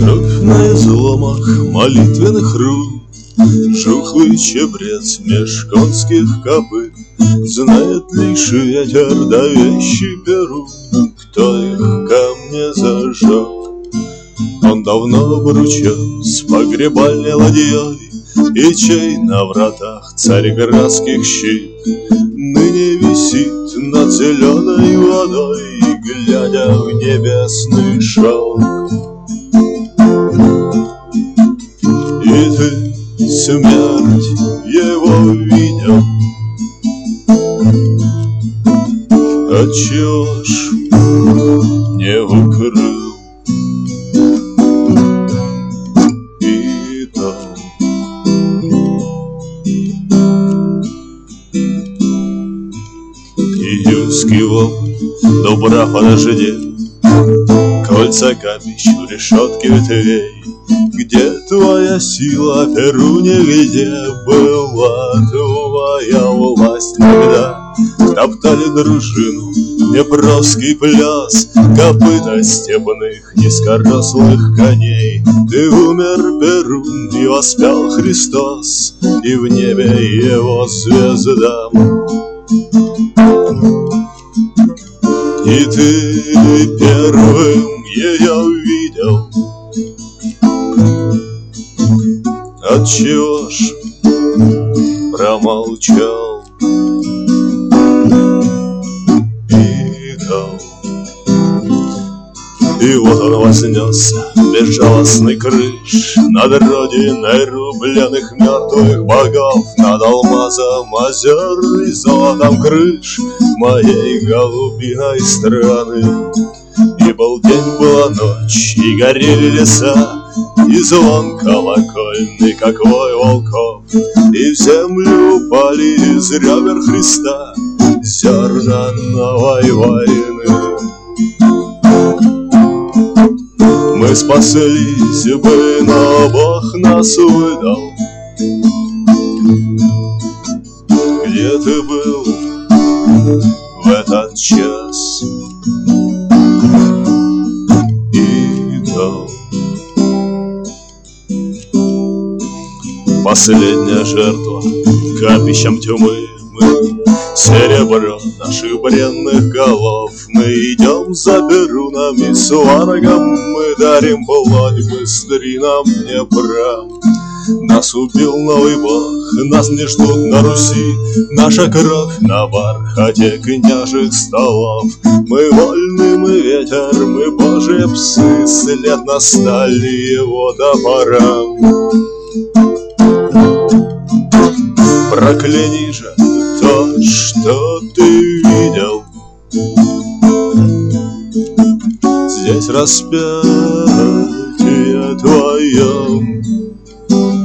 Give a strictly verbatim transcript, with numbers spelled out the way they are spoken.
Кровь на изломах молитвенных рук, жухлый чебрец меж конских копыт. Знает лишь ветер да вещи перу, кто их ко мне зажег. Он давно обручен с погребальной ладьей, и чей на вратах царьградских щит ныне висит над зеленой водой, глядя в небесный шелк. И ты, смерть, его видел, отчего ж не укрыл? И там июльский волк, добра подожди, кольца капищ у решетки ветвей. Где твоя сила, Перу, нигде была твоя власть, когда топтали дружину, днепровский пляс, копыта степных низкорослых коней. Ты умер, Перун, и воспел Христос, и в небе его звезда. И ты первым ее видел, отчего ж промолчал? И дал. И вот он вознесся, безжалостный крыш, над родиной рубленых мертвых богов, над алмазом озер и золотом крыш моей голубиной страны. И был день, была ночь, и горели леса, и звон колокольный, как вой волков, и в землю упали из ребер Христа зерна новой войны. Мы спаслись бы, но Бог нас выдал. Где ты был в этот час? И дал. Последняя жертва капищем тьмы. Мы серебро наших бренных голов, мы идем за Перуном и сварогом, мы дарим плоть быстринам Днепра. Нас убил новый бог, нас не ждут на Руси, наша кровь на бархате княжих столов. Мы вольны, мы ветер, мы божьи псы, след на стали его топора. Прокляни же то, что ты видел здесь распятие твое.